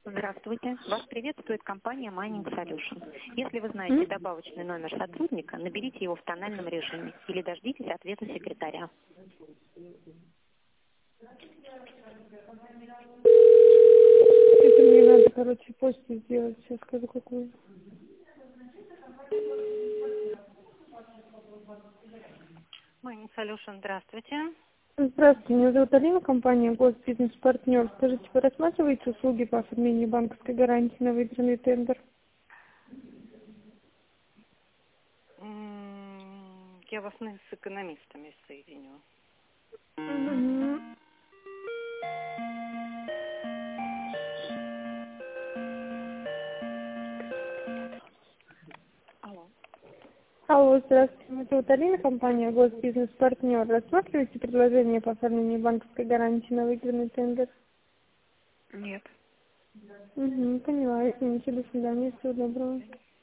Здравствуйте. Вас приветствует компания Mining Solution. Если вы знаете добавочный номер сотрудника, наберите его в тональном режиме или дождитесь ответа секретаря. Это мне надо, почту сделать. Сейчас скажу, какую. Mining Solution, здравствуйте. Здравствуйте, меня зовут Алина, компания Госбизнес-партнер. Скажите, вы рассматриваете услуги по оформлению банковской гарантии на выигранный тендер? Я вас с экономистами соединю. Алло. Алло, здравствуйте, меня зовут Алина, компания Госбизнес-партнер. Рассматриваете предложение по оформлению банковской гарантии на выигранный тендер? Нет. Поняла, извините, до свидания, всего доброго.